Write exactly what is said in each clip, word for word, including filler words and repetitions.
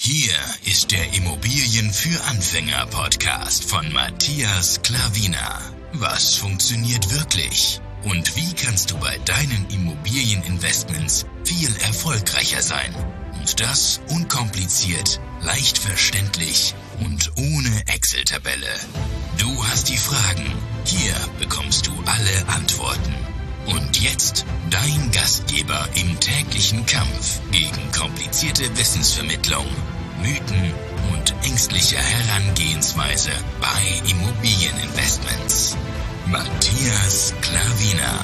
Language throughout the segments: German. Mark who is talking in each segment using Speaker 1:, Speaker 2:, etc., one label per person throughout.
Speaker 1: Hier ist der Immobilien für Anfänger Podcast von Matthias Klavina. Was funktioniert wirklich? Und wie kannst du bei deinen Immobilieninvestments viel erfolgreicher sein? Und das unkompliziert, leicht verständlich und ohne Excel-Tabelle. Du hast die Fragen. Hier bekommst du alle Antworten. Und jetzt dein Gastgeber im täglichen Kampf gegen komplizierte Wissensvermittlung, Mythen und ängstliche Herangehensweise bei Immobilieninvestments. Matthias Klavina.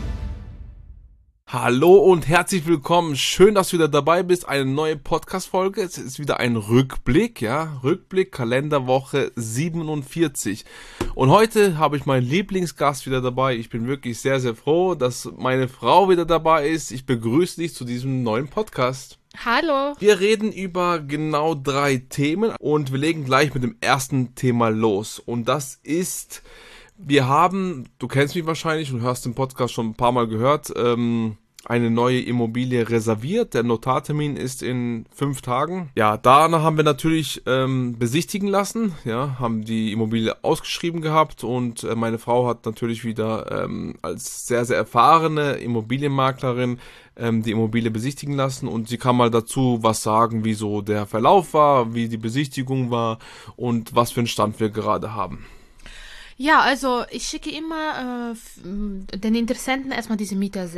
Speaker 2: Hallo und herzlich willkommen. Schön, dass du wieder dabei bist. Eine neue Podcast-Folge. Es ist wieder ein Rückblick, ja. Rückblick, Kalenderwoche siebenundvierzig. Und heute habe ich meinen Lieblingsgast wieder dabei. Ich bin wirklich sehr, sehr froh, dass meine Frau wieder dabei ist. Ich begrüße dich zu diesem neuen Podcast.
Speaker 3: Hallo.
Speaker 2: Wir reden über genau drei Themen und wir legen gleich mit dem ersten Thema los. Und das ist, wir haben, du kennst mich wahrscheinlich und hörst den Podcast schon ein paar Mal gehört, ähm, eine neue Immobilie reserviert. Der Notartermin ist in fünf Tagen. Ja, danach haben wir natürlich ähm, besichtigen lassen, ja, haben die Immobilie ausgeschrieben gehabt und äh, meine Frau hat natürlich wieder ähm, als sehr, sehr erfahrene Immobilienmaklerin ähm, die Immobilie besichtigen lassen und sie kann mal dazu was sagen, wie so der Verlauf war, wie die Besichtigung war und was für einen Stand wir gerade haben.
Speaker 3: Ja, also ich schicke immer äh, den Interessenten erstmal diese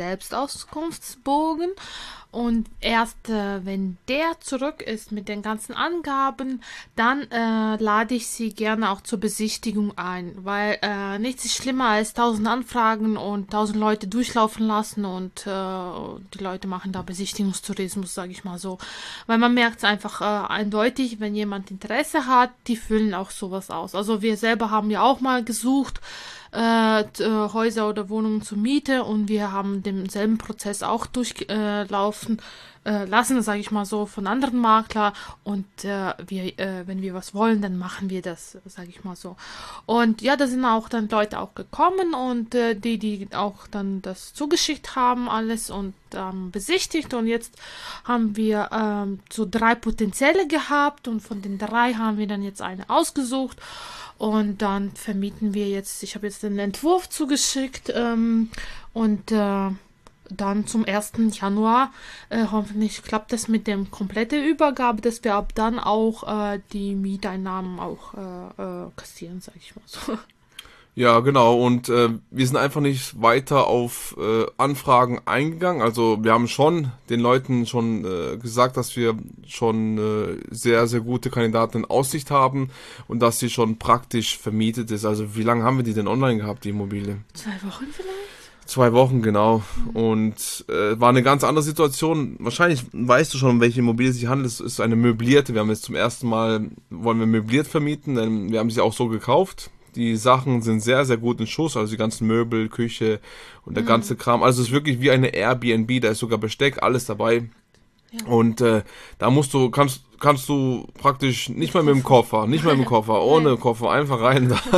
Speaker 3: Mieter-Selbstauskunftsbogen und erst äh, wenn der zurück ist mit den ganzen Angaben, dann äh, lade ich sie gerne auch zur Besichtigung ein, weil äh, nichts ist schlimmer als tausend Anfragen und tausend Leute durchlaufen lassen und äh, die Leute machen da Besichtigungstourismus, sage ich mal so, weil man merkt es einfach äh, eindeutig, wenn jemand Interesse hat, die füllen auch sowas aus. Also wir selber haben ja auch mal gesucht, Äh, äh, Häuser oder Wohnungen zur Miete und wir haben denselben Prozess auch durchlaufen äh, äh, lassen, sage ich mal so, von anderen Maklern und äh, wir, äh, wenn wir was wollen, dann machen wir das, sage ich mal so. Und ja, da sind auch dann Leute auch gekommen und äh, die, die auch dann das zugeschickt haben, alles und ähm, besichtigt und jetzt haben wir ähm, so drei Potenzielle gehabt und von den drei haben wir dann jetzt eine ausgesucht. Und dann vermieten wir jetzt, ich habe jetzt den Entwurf zugeschickt ähm, und äh, dann zum ersten Januar äh, hoffentlich klappt das mit der kompletten Übergabe, dass wir ab dann auch äh, die Mieteinnahmen auch äh, äh, kassieren, sage ich mal so.
Speaker 2: Ja, genau. Und äh, wir sind einfach nicht weiter auf äh, Anfragen eingegangen. Also wir haben schon den Leuten schon äh, gesagt, dass wir schon äh, sehr, sehr gute Kandidaten in Aussicht haben und dass sie schon praktisch vermietet ist. Also wie lange haben wir die denn online gehabt, die Immobilie?
Speaker 3: Zwei Wochen vielleicht?
Speaker 2: Zwei Wochen, genau. Und äh, war eine ganz andere Situation. Wahrscheinlich weißt du schon, um welche Immobilie es sich handelt. Es ist eine möblierte. Wir haben jetzt zum ersten Mal, wollen wir möbliert vermieten, denn wir haben sie auch so gekauft. Die Sachen sind sehr, sehr gut in Schuss, also die ganzen Möbel, Küche und der mhm. ganze Kram. Also es ist wirklich wie eine Airbnb, da ist sogar Besteck, alles dabei. Ja. Und äh, da musst du, kannst kannst du praktisch nicht mal mit dem Koffer, nicht mal mit dem Koffer, ohne Nein. Koffer, einfach rein, da,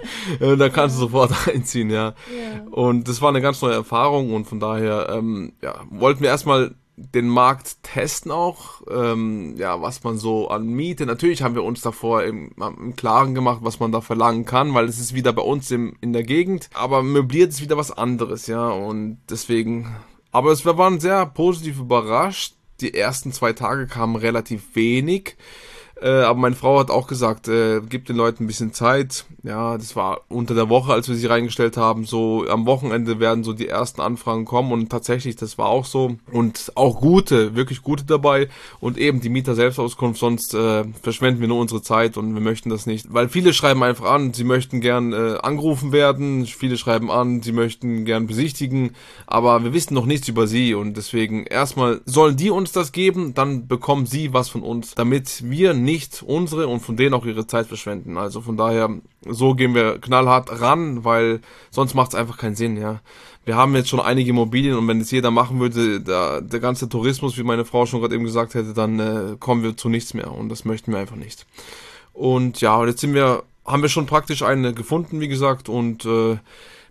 Speaker 2: da kannst du sofort einziehen, ja. ja. Und das war eine ganz neue Erfahrung und von daher ähm, ja, wollten wir erstmal den Markt testen auch, ähm, ja, was man so an Miete, natürlich haben wir uns davor im, im Klaren gemacht, was man da verlangen kann, weil es ist wieder bei uns im, in der Gegend, aber möbliert ist wieder was anderes, ja, und deswegen, aber es, wir waren sehr positiv überrascht, die ersten zwei Tage kamen relativ wenig, äh, aber meine Frau hat auch gesagt, äh, gib den Leuten ein bisschen Zeit. Ja, das war unter der Woche, als wir sie reingestellt haben, so am Wochenende werden so die ersten Anfragen kommen und tatsächlich, das war auch so und auch gute, wirklich gute dabei und eben die Mieter-Selbstauskunft, sonst äh, verschwenden wir nur unsere Zeit und wir möchten das nicht, weil viele schreiben einfach an, sie möchten gern äh, angerufen werden, viele schreiben an, sie möchten gern besichtigen, aber wir wissen noch nichts über sie und deswegen erstmal sollen die uns das geben, dann bekommen sie was von uns, damit wir nicht unsere und von denen auch ihre Zeit verschwenden, also von daher so gehen wir knallhart ran, weil sonst macht es einfach keinen Sinn, ja. Wir haben jetzt schon einige Immobilien und wenn das jeder machen würde, der, der ganze Tourismus, wie meine Frau schon gerade eben gesagt hätte, dann äh, kommen wir zu nichts mehr und das möchten wir einfach nicht. Und ja, jetzt sind wir, haben wir schon praktisch eine gefunden, wie gesagt, und äh,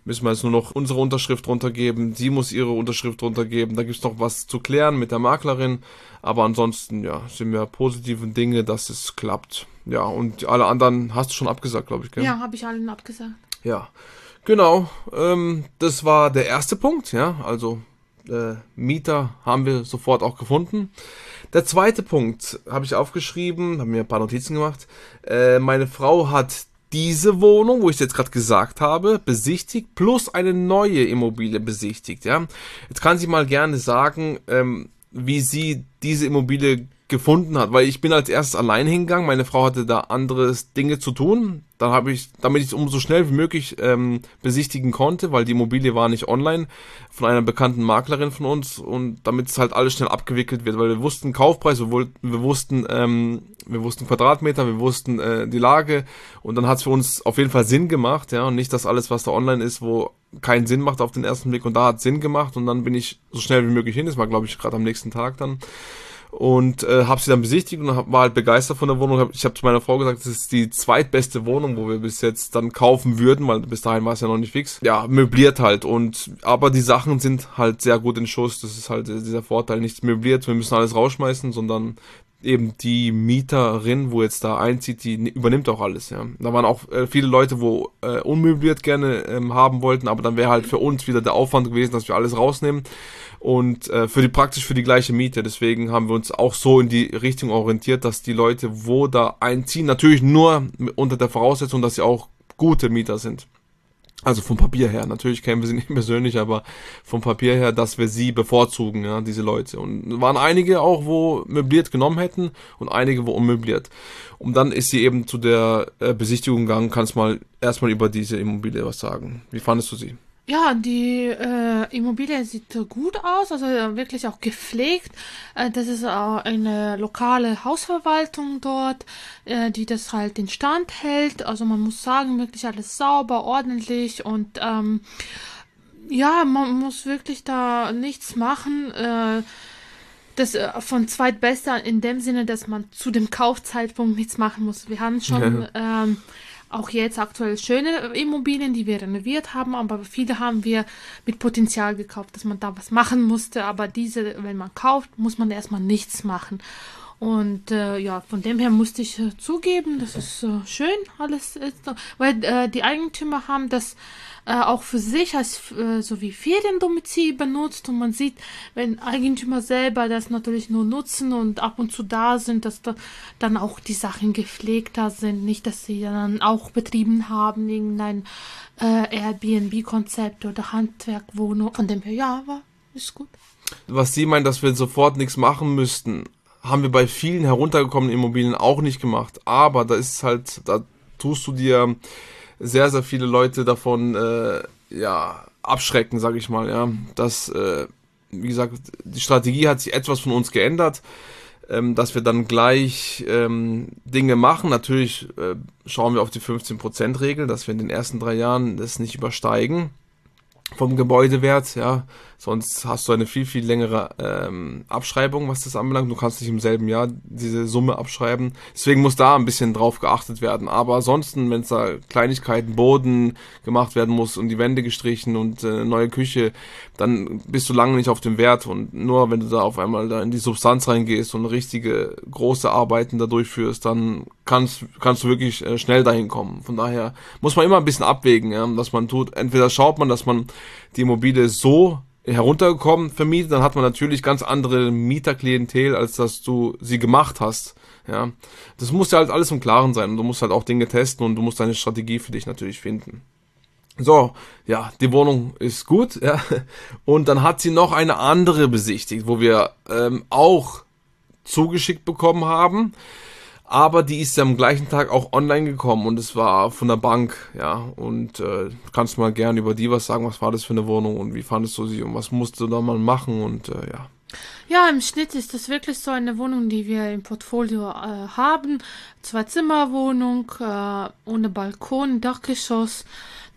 Speaker 2: müssen wir jetzt nur noch unsere Unterschrift drunter geben, sie muss ihre Unterschrift drunter geben, da gibt es noch was zu klären mit der Maklerin, aber ansonsten, ja, sind wir positiven Dinge, dass es klappt. Ja, und alle anderen hast du schon abgesagt, glaube ich, gell?
Speaker 3: Ja, habe ich allen abgesagt.
Speaker 2: Ja, genau, ähm, das war der erste Punkt, ja, also äh, Mieter haben wir sofort auch gefunden. Der zweite Punkt habe ich aufgeschrieben, habe mir ein paar Notizen gemacht. Äh, meine Frau hat diese Wohnung, wo ich es jetzt gerade gesagt habe, besichtigt, plus eine neue Immobilie besichtigt. Ja, jetzt kann sie mal gerne sagen, ähm, wie sie diese Immobilie gefunden hat, weil ich bin als erstes allein hingegangen, meine Frau hatte da anderes Dinge zu tun, dann habe ich, damit ich es umso schnell wie möglich ähm, besichtigen konnte, weil die Immobilie war nicht online, von einer bekannten Maklerin von uns und damit es halt alles schnell abgewickelt wird, weil wir wussten Kaufpreis, wir, wohl, wir wussten ähm, wir wussten Quadratmeter, wir wussten äh, die Lage und dann hat es für uns auf jeden Fall Sinn gemacht, ja, und nicht das alles, was da online ist, wo keinen Sinn macht auf den ersten Blick und da hat Sinn gemacht und dann bin ich so schnell wie möglich hin, das war glaube ich gerade am nächsten Tag dann. Und äh, habe sie dann besichtigt und hab, war halt begeistert von der Wohnung. Hab, ich habe zu meiner Frau gesagt, das ist die zweitbeste Wohnung, wo wir bis jetzt dann kaufen würden, weil bis dahin war es ja noch nicht fix. Ja, möbliert halt. Und aber die Sachen sind halt sehr gut in Schuss. Das ist halt dieser Vorteil, nicht möbliert. Wir müssen alles rausschmeißen, sondern eben die Mieterin, wo jetzt da einzieht, die übernimmt auch alles. Ja, da waren auch äh, viele Leute, wo äh, unmöbliert gerne ähm, haben wollten, aber dann wäre halt für uns wieder der Aufwand gewesen, dass wir alles rausnehmen. Und äh, für die praktisch für die gleiche Miete. Deswegen haben wir uns auch so in die Richtung orientiert, dass die Leute, wo da einziehen, natürlich nur unter der Voraussetzung, dass sie auch gute Mieter sind. Also vom Papier her. Natürlich kennen wir sie nicht persönlich, aber vom Papier her, dass wir sie bevorzugen, ja, diese Leute. Und waren einige auch, wo möbliert genommen hätten und einige, wo unmöbliert. Und dann ist sie eben zu der äh, Besichtigung gegangen. Kannst mal erstmal über diese Immobilie was sagen. Wie fandest du sie?
Speaker 3: Ja, die äh, Immobilie sieht äh, gut aus, also äh, wirklich auch gepflegt. Äh, das ist äh, eine lokale Hausverwaltung dort, äh, die das halt in Stand hält. Also man muss sagen, wirklich alles sauber, ordentlich und ähm, ja, man muss wirklich da nichts machen. Äh, das äh, von zweitbester in dem Sinne, dass man zu dem Kaufzeitpunkt nichts machen muss. Wir haben schon ja. ähm, auch jetzt aktuell schöne Immobilien, die wir renoviert haben, aber viele haben wir mit Potenzial gekauft, dass man da was machen musste. Aber diese, wenn man kauft, muss man erstmal nichts machen. Und äh, ja, von dem her musste ich äh, zugeben, das ist äh, schön, alles ist, weil äh, die Eigentümer haben das äh, auch für sich als äh, so wie Feriendomizil benutzt und man sieht, wenn Eigentümer selber das natürlich nur nutzen und ab und zu da sind, dass da dann auch die Sachen gepflegter sind, nicht, dass sie dann auch betrieben haben, irgendein äh, Airbnb-Konzept oder Handwerkwohnung. Von dem her, ja, aber ist gut.
Speaker 2: Was sie meint, dass wir sofort nichts machen müssten, haben wir bei vielen heruntergekommenen Immobilien auch nicht gemacht. Aber da ist halt, da tust du dir sehr, sehr viele Leute davon äh, ja, abschrecken, sag ich mal. Ja, das, äh, wie gesagt, die Strategie hat sich etwas von uns geändert, ähm, dass wir dann gleich ähm, Dinge machen. Natürlich äh, schauen wir auf die fünfzehn Prozent Regel, dass wir in den ersten drei Jahren das nicht übersteigen vom Gebäudewert, ja, sonst hast du eine viel, viel längere ähm, Abschreibung, was das anbelangt. Du kannst nicht im selben Jahr diese Summe abschreiben. Deswegen muss da ein bisschen drauf geachtet werden. Aber ansonsten, wenn es da Kleinigkeiten, Boden gemacht werden muss und die Wände gestrichen und äh, neue Küche, dann bist du lange nicht auf dem Wert. Und nur wenn du da auf einmal da in die Substanz reingehst und richtige große Arbeiten da durchführst, dann kannst, kannst du wirklich äh, schnell dahin kommen. Von daher muss man immer ein bisschen abwägen, ja, dass man tut. Entweder schaut man, dass man die Immobilie so heruntergekommen vermietet, dann hat man natürlich ganz andere Mieterklientel, als dass du sie gemacht hast. Ja, das muss ja halt alles im Klaren sein und du musst halt auch Dinge testen und du musst deine Strategie für dich natürlich finden. So, ja, die Wohnung ist gut, ja, und dann hat sie noch eine andere besichtigt, wo wir ähm, auch zugeschickt bekommen haben. Aber die ist ja am gleichen Tag auch online gekommen und es war von der Bank, ja, und äh, kannst du mal gerne über die was sagen, was war das für eine Wohnung und wie fandest du sie und was musst du da mal machen und äh, ja.
Speaker 3: Ja, im Schnitt ist das wirklich so eine Wohnung, die wir im Portfolio äh, haben. Zwei-Zimmer-Wohnung, äh, ohne Balkon, Dachgeschoss.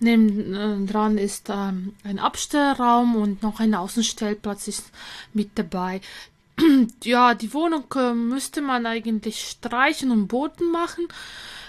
Speaker 3: Neben dran ist ähm, ein Abstellraum und noch ein Außenstellplatz ist mit dabei. Ja, die Wohnung äh, müsste man eigentlich streichen und Boden machen.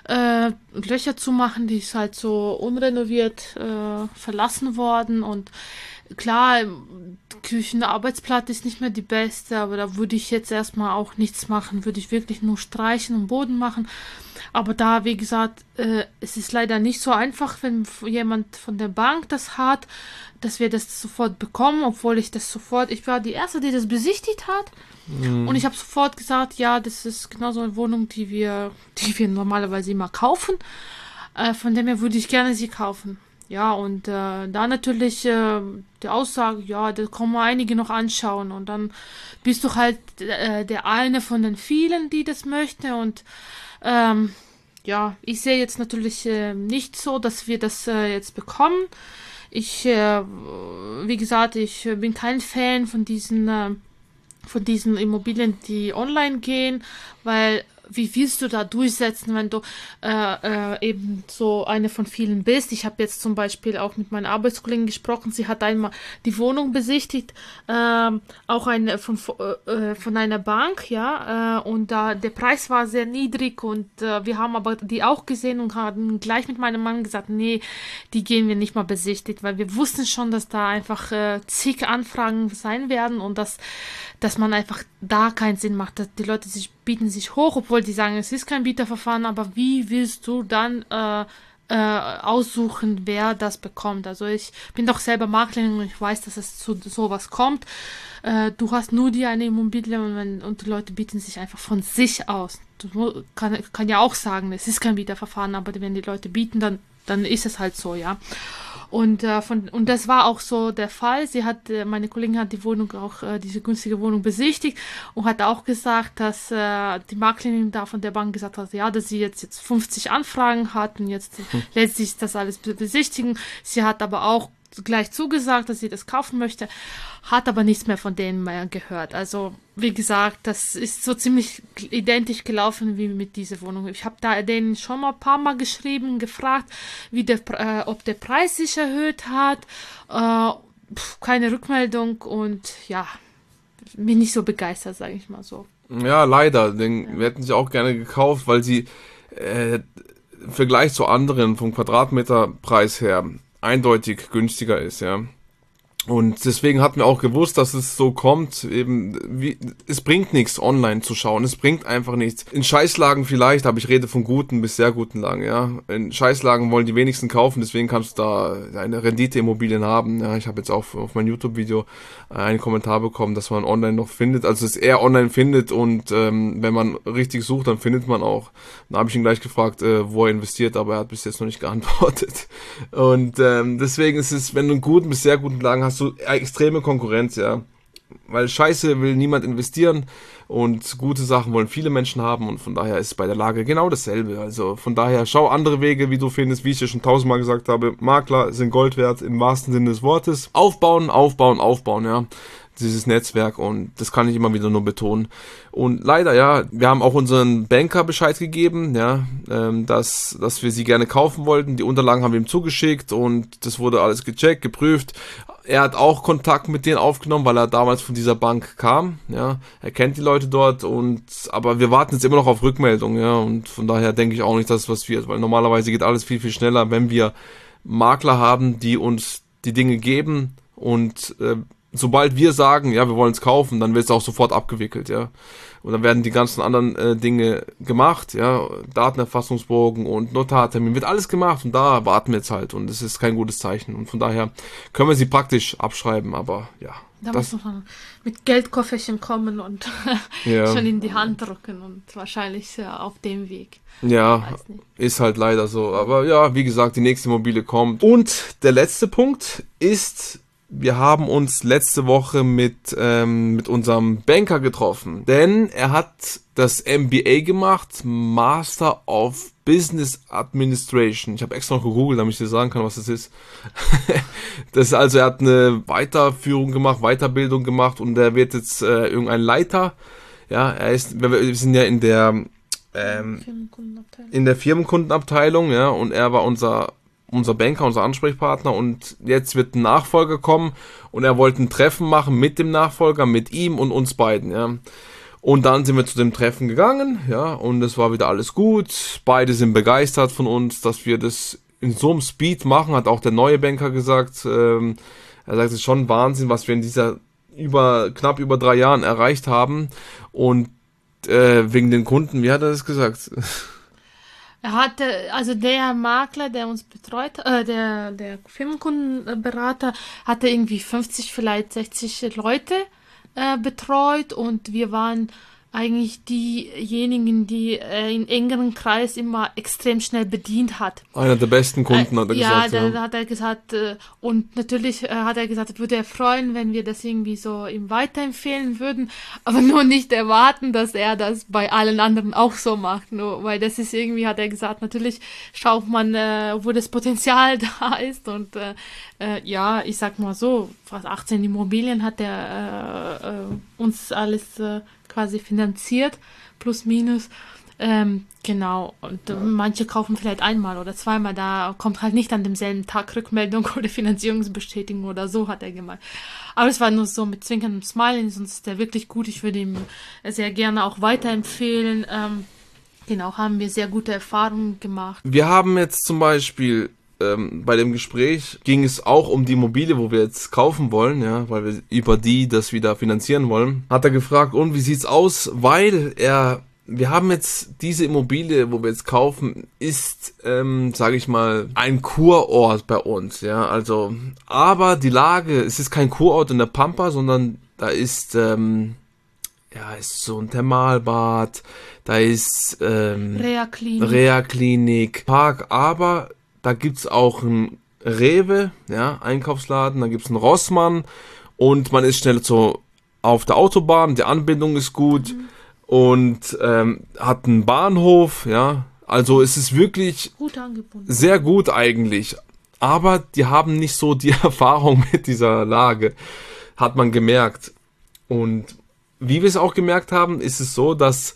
Speaker 3: äh, Löcher zu machen, die ist halt so unrenoviert äh, verlassen worden und klar, Küchenarbeitsplatte ist nicht mehr die beste, aber da würde ich jetzt erstmal auch nichts machen, würde ich wirklich nur streichen und Boden machen. Aber da, wie gesagt, äh, es ist leider nicht so einfach, wenn jemand von der Bank das hat, dass wir das sofort bekommen, obwohl ich das sofort, ich war die Erste, die das besichtigt hat. Mhm. Und ich habe sofort gesagt, ja, das ist genau so eine Wohnung, die wir, die wir normalerweise immer kaufen. Äh, von dem her würde ich gerne sie kaufen. Ja, und äh, da natürlich äh, die Aussage, ja, da kommen einige noch anschauen und dann bist du halt äh, der eine von den vielen, die das möchte und ähm, ja, ich sehe jetzt natürlich äh, nicht so, dass wir das äh, jetzt bekommen. Ich, äh, wie gesagt, ich bin kein Fan von diesen, äh, von diesen Immobilien, die online gehen, weil wie willst du da durchsetzen, wenn du äh, äh, eben so eine von vielen bist? Ich habe jetzt zum Beispiel auch mit meiner Arbeitskollegin gesprochen. Sie hat einmal die Wohnung besichtigt, äh, auch eine von äh, von einer Bank, ja. Äh, und da der Preis war sehr niedrig und äh, wir haben aber die auch gesehen und haben gleich mit meinem Mann gesagt, nee, die gehen wir nicht mal besichtigt, weil wir wussten schon, dass da einfach äh, zig Anfragen sein werden und dass dass man einfach da keinen Sinn macht. Dass die Leute sich bieten sich hoch, obwohl die sagen, es ist kein Bieterverfahren, aber wie willst du dann äh, äh, aussuchen, wer das bekommt? Also ich bin doch selber Maklerin und ich weiß, dass es zu sowas kommt. Äh, du hast nur die eine Immobilie und, wenn, und die Leute bieten sich einfach von sich aus. Du kann, kann ja auch sagen, es ist kein Bieterverfahren, aber wenn die Leute bieten, dann, dann ist es halt so, ja. Und, äh, von, und das war auch so der Fall. Sie hat, äh, meine Kollegin hat die Wohnung auch, äh, diese günstige Wohnung besichtigt und hat auch gesagt, dass äh, die Maklerin da von der Bank gesagt hat, ja, dass sie jetzt, jetzt fünfzig Anfragen hat und jetzt hm. lässt sich das alles besichtigen. Sie hat aber auch gleich zugesagt, dass sie das kaufen möchte, hat aber nichts mehr von denen mehr gehört. Also, wie gesagt, das ist so ziemlich identisch gelaufen wie mit dieser Wohnung. Ich habe da denen schon mal ein paar Mal geschrieben, gefragt, wie der, äh, ob der Preis sich erhöht hat. Äh, pf, keine Rückmeldung und ja, bin nicht so begeistert, sage ich mal so.
Speaker 2: Ja, leider. Den, ja. Wir hätten sie auch gerne gekauft, weil sie äh, im Vergleich zu anderen vom Quadratmeterpreis her eindeutig günstiger ist, ja. Und deswegen hatten wir auch gewusst, dass es so kommt, eben, wie, es bringt nichts, online zu schauen, es bringt einfach nichts. In Scheißlagen vielleicht, aber ich rede von guten bis sehr guten Lagen, ja. In Scheißlagen wollen die wenigsten kaufen, deswegen kannst du da eine Renditeimmobilien haben, ja. Ich habe jetzt auch auf mein YouTube-Video einen Kommentar bekommen, dass man online noch findet, also es eher online findet und ähm, wenn man richtig sucht, dann findet man auch. Dann habe ich ihn gleich gefragt, äh, wo er investiert, aber er hat bis jetzt noch nicht geantwortet. Und ähm, deswegen ist es, wenn du einen guten bis sehr guten Lagen hast, so extreme Konkurrenz, ja. Weil Scheiße will niemand investieren und gute Sachen wollen viele Menschen haben und von daher ist es bei der Lage genau dasselbe. Also von daher schau andere Wege, wie du findest, wie ich dir schon tausendmal gesagt habe. Makler sind Gold wert im wahrsten Sinne des Wortes. Aufbauen, aufbauen, aufbauen, ja. Dieses Netzwerk und das kann ich immer wieder nur betonen. Und leider, ja, wir haben auch unseren Banker Bescheid gegeben, ja, ähm, dass, dass wir sie gerne kaufen wollten. Die Unterlagen haben wir ihm zugeschickt und das wurde alles gecheckt, geprüft. Er hat auch Kontakt mit denen aufgenommen, weil er damals von dieser Bank kam, ja. Er kennt die Leute dort und, aber wir warten jetzt immer noch auf Rückmeldung, ja. Und von daher denke ich auch nicht, dass es was wird, weil normalerweise geht alles viel, viel schneller, wenn wir Makler haben, die uns die Dinge geben und, äh, sobald wir sagen, ja, wir wollen es kaufen, dann wird es auch sofort abgewickelt, ja. Und dann werden die ganzen anderen äh, Dinge gemacht, ja, Datenerfassungsbogen und Notartermin, wird alles gemacht und da warten wir jetzt halt und das ist kein gutes Zeichen und von daher können wir sie praktisch abschreiben, aber ja.
Speaker 3: Da das muss man mit Geldkofferchen kommen und ja. schon in die Hand drücken und wahrscheinlich ja, auf dem Weg.
Speaker 2: Ja, ist halt leider so, aber ja, wie gesagt, die nächste Immobilie kommt. Und der letzte Punkt ist, wir haben uns letzte Woche mit ähm, mit unserem Banker getroffen, denn er hat das M B A gemacht, Master of Business Administration. Ich habe extra noch gegoogelt, damit ich dir sagen kann, was das ist. Das ist also, er hat eine Weiterführung gemacht, Weiterbildung gemacht und er wird jetzt äh, irgendein Leiter. Ja, er ist, wir sind ja in der ähm, in der Firmenkundenabteilung, ja, und er war unser unser Banker, unser Ansprechpartner und jetzt wird ein Nachfolger kommen und er wollte ein Treffen machen mit dem Nachfolger, mit ihm und uns beiden, ja. Und dann sind wir zu dem Treffen gegangen, ja, und es war wieder alles gut. Beide sind begeistert von uns, dass wir das in so einem Speed machen, hat auch der neue Banker gesagt. Ähm, er sagt, es ist schon Wahnsinn, was wir in dieser über knapp über drei Jahren erreicht haben. Und äh, wegen den Kunden, wie hat er das gesagt?
Speaker 3: Er hatte, also der Makler, der uns betreut, äh, der, der Firmenkundenberater, hatte irgendwie fünfzig, vielleicht sechzig Leute äh, betreut und wir waren eigentlich diejenigen, die äh, in engeren Kreis immer extrem schnell bedient hat.
Speaker 2: Einer der besten Kunden,
Speaker 3: äh,
Speaker 2: hat er
Speaker 3: ja,
Speaker 2: gesagt.
Speaker 3: da,
Speaker 2: Ja,
Speaker 3: da hat er gesagt, äh, und natürlich äh, hat er gesagt, würde er freuen, wenn wir das irgendwie so ihm weiterempfehlen würden, aber nur nicht erwarten, dass er das bei allen anderen auch so macht, nur, weil das ist irgendwie, hat er gesagt, natürlich schaut man, äh, wo das Potenzial da ist und äh, äh, ja, ich sag mal so, fast achtzehn Immobilien hat er äh, äh, uns alles äh, quasi finanziert, plus minus. Ähm, genau, und äh, manche kaufen vielleicht einmal oder zweimal, da kommt halt nicht an demselben Tag Rückmeldung oder Finanzierungsbestätigung oder so, hat er gemeint. Aber es war nur so mit zwinkerndem Smiley, sonst ist der wirklich gut. Ich würde ihm sehr gerne auch weiterempfehlen. Ähm, genau, haben wir sehr gute Erfahrungen gemacht.
Speaker 2: wir haben jetzt zum Beispiel ähm, bei dem Gespräch ging es auch um die Immobilie, wo wir jetzt kaufen wollen, ja, weil wir über die das wieder finanzieren wollen. Hat er gefragt, und wie sieht's aus? Weil er, wir haben jetzt diese Immobilie, wo wir jetzt kaufen, ist, ähm, sage ich mal, ein Kurort bei uns, ja, also, aber die Lage, es ist kein Kurort in der Pampa, sondern da ist, ähm, ja, ist so ein Thermalbad, da ist, ähm,
Speaker 3: Reha-Klinik.
Speaker 2: Reha-Klinik, Park, aber da gibt's auch ein Rewe, ja, Einkaufsladen, da gibt's einen Rossmann und man ist schnell so auf der Autobahn, die Anbindung ist gut mhm. und ähm, hat einen Bahnhof, ja, also es ist wirklich
Speaker 3: Gut angebunden.
Speaker 2: sehr gut eigentlich, aber die haben nicht so die Erfahrung mit dieser Lage, hat man gemerkt. Und wie wir es auch gemerkt haben, ist es so, dass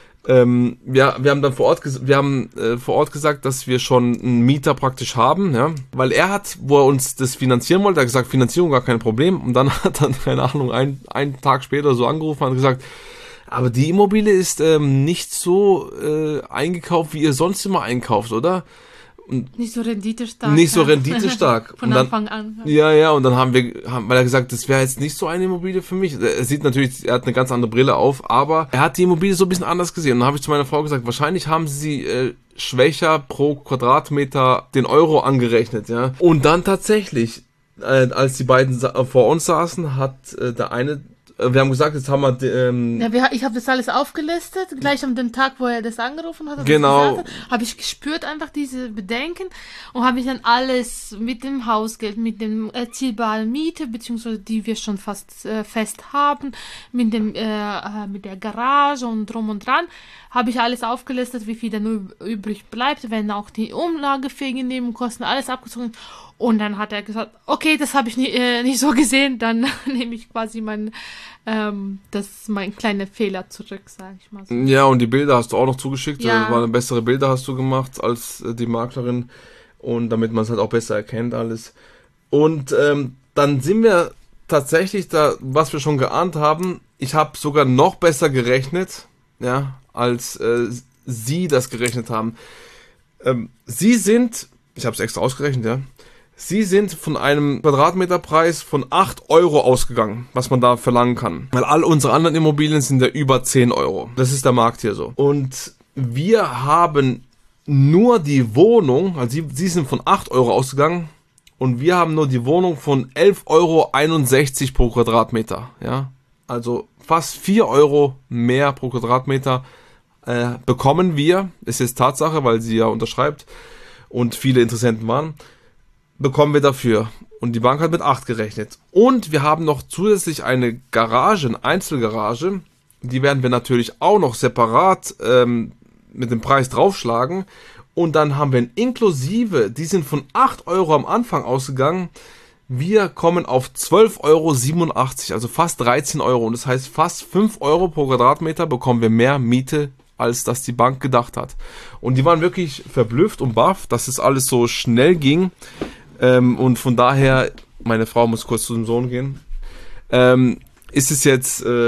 Speaker 2: Ähm, wir, wir haben dann vor Ort, ges- wir haben äh, vor Ort gesagt, dass wir schon einen Mieter praktisch haben, ja, weil er hat, wo er uns das finanzieren wollte, er hat gesagt, Finanzierung gar kein Problem, und dann hat er, keine Ahnung, ein, einen Tag später so angerufen und gesagt, aber die Immobilie ist ähm, nicht so äh, eingekauft, wie ihr sonst immer einkauft, oder?
Speaker 3: Nicht so renditestark.
Speaker 2: Nicht so
Speaker 3: ja.
Speaker 2: renditestark.
Speaker 3: Von
Speaker 2: Und dann,
Speaker 3: Anfang an.
Speaker 2: Ja, ja, und dann haben wir, haben, weil er gesagt, das wäre jetzt nicht so eine Immobilie für mich. Er sieht natürlich, er hat eine ganz andere Brille auf, aber er hat die Immobilie so ein bisschen anders gesehen. Und dann habe ich zu meiner Frau gesagt, wahrscheinlich haben sie äh, schwächer pro Quadratmeter den Euro angerechnet, ja. Und dann tatsächlich, äh, als die beiden sa- vor uns saßen, hat äh, der eine, äh, wir haben gesagt, jetzt haben wir, ähm,
Speaker 3: Ja, wir, ich habe das alles aufgelistet, gleich an dem Tag, wo er das angerufen hat. und
Speaker 2: Genau.
Speaker 3: das gesagt hat, habe ich gespürt einfach diese Bedenken und habe ich dann alles mit dem Hausgeld, mit dem erzielbaren Miete, beziehungsweise die wir schon fast äh, fest haben, mit dem äh, äh, mit der Garage und drum und dran, habe ich alles aufgelistet, wie viel dann üb- übrig bleibt, wenn auch die umlagefähigen Nebenkosten, alles abgezogen. Und dann hat er gesagt, okay, das habe ich nie, äh, nicht so gesehen, dann nehme ich quasi mein, ähm, das ist mein kleiner Fehler zurück, sage ich mal so.
Speaker 2: ja, und die Bilder hast du auch noch zugeschickt.
Speaker 3: Ja.
Speaker 2: Ja. Waren bessere Bilder hast du gemacht als äh, die Maklerin. Und damit man es halt auch besser erkennt alles. Und ähm, dann sind wir tatsächlich da, was wir schon geahnt haben. Ich habe sogar noch besser gerechnet, ja, als äh, sie das gerechnet haben. Ähm, sie sind, ich habe es extra ausgerechnet, ja. Sie sind von einem Quadratmeterpreis von acht Euro ausgegangen, was man da verlangen kann. Weil all unsere anderen Immobilien sind ja über zehn Euro. Das ist der Markt hier so. Und wir haben nur die Wohnung, also sie, sie sind von acht Euro ausgegangen und wir haben nur die Wohnung von elf Euro einundsechzig pro Quadratmeter. Ja, also fast vier Euro mehr pro Quadratmeter äh, bekommen wir. Ist jetzt Tatsache, weil sie ja unterschreibt und viele Interessenten waren. Bekommen wir dafür. Und die Bank hat mit acht gerechnet. Und wir haben noch zusätzlich eine Garage, eine Einzelgarage. Die werden wir natürlich auch noch separat ähm, mit dem Preis draufschlagen. Und dann haben wir ein Inklusive, die sind von acht Euro am Anfang ausgegangen. Wir kommen auf zwölf Euro siebenundachtzig, also fast dreizehn Euro. Und das heißt, fast fünf Euro pro Quadratmeter bekommen wir mehr Miete, als das die Bank gedacht hat. Und die waren wirklich verblüfft und baff, dass es alles so schnell ging. Ähm, und von daher, meine Frau muss kurz zu dem Sohn gehen, ähm, ist es jetzt äh,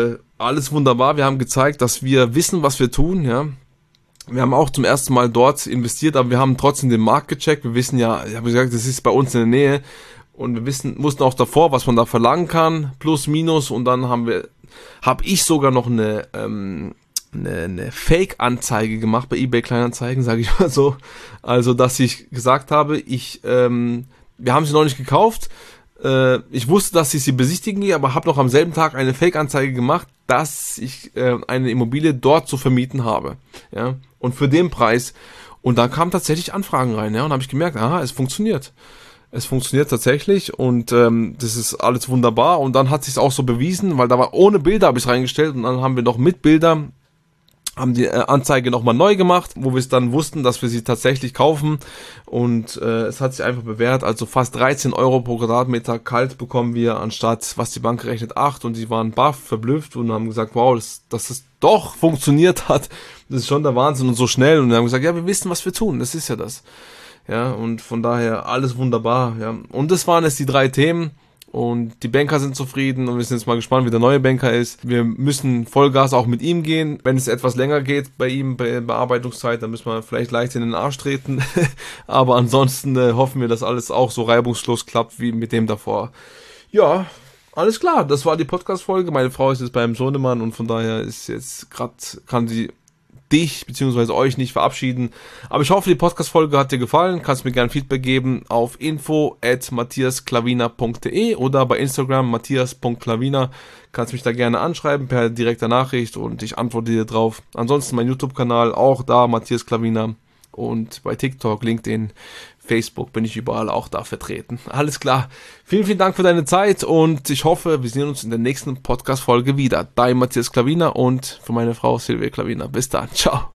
Speaker 2: alles wunderbar. Wir haben gezeigt, dass wir wissen, was wir tun, ja. Wir haben auch zum ersten Mal dort investiert, aber wir haben trotzdem den Markt gecheckt. Wir wissen ja, ich habe gesagt, das ist bei uns in der Nähe und wir wissen, wussten auch davor, was man da verlangen kann, plus, minus, und dann haben wir, habe ich sogar noch eine, ähm, eine, eine Fake-Anzeige gemacht bei eBay Kleinanzeigen, sage ich mal so. Also, dass ich gesagt habe, ich, ähm, wir haben sie noch nicht gekauft. Äh, ich wusste, dass ich sie besichtigen gehe, aber habe noch am selben Tag eine Fake-Anzeige gemacht, dass ich äh, eine Immobilie dort zu vermieten habe. Ja. Und für den Preis. Und da kamen tatsächlich Anfragen rein, ja, und habe ich gemerkt, aha, es funktioniert. Es funktioniert tatsächlich und ähm, das ist alles wunderbar. Und dann hat sich auch so bewiesen, weil da war ohne Bilder, habe ich reingestellt, und dann haben wir noch mit Bildern, haben die äh, Anzeige nochmal neu gemacht, wo wir es dann wussten, dass wir sie tatsächlich kaufen, und äh, es hat sich einfach bewährt. Also fast dreizehn Euro pro Quadratmeter kalt bekommen wir, anstatt, was die Bank gerechnet, acht, und die waren baff, verblüfft und haben gesagt, wow, dass, dass das doch funktioniert hat, das ist schon der Wahnsinn, und so schnell. Und wir haben gesagt, ja, wir wissen, was wir tun, das ist ja das. Ja, und von daher alles wunderbar, ja. Und das waren jetzt die drei Themen. Und die Banker sind zufrieden, und wir sind jetzt mal gespannt, wie der neue Banker ist. Wir müssen Vollgas auch mit ihm gehen. Wenn es etwas länger geht bei ihm, bei Bearbeitungszeit, dann müssen wir vielleicht leicht in den Arsch treten. Aber ansonsten äh, hoffen wir, dass alles auch so reibungslos klappt wie mit dem davor. Ja, alles klar. Das war die Podcast-Folge. Meine Frau ist jetzt beim Sohnemann, und von daher ist jetzt gerade, kann sie dich bzw. euch nicht verabschieden. Aber ich hoffe, die Podcast-Folge hat dir gefallen. Kannst mir gerne Feedback geben auf info at matthiasklavina punkt de oder bei Instagram matthias punkt klavina. Kannst mich da gerne anschreiben per direkter Nachricht, und ich antworte dir drauf. Ansonsten mein YouTube-Kanal, auch da Matthias Klavina, und bei TikTok, LinkedIn, Facebook bin ich überall auch da vertreten. Alles klar. Vielen, vielen Dank für deine Zeit, und ich hoffe, wir sehen uns in der nächsten Podcast-Folge wieder. Dein Matthias Klavina und für meine Frau Silvia Klavina. Bis dann. Ciao.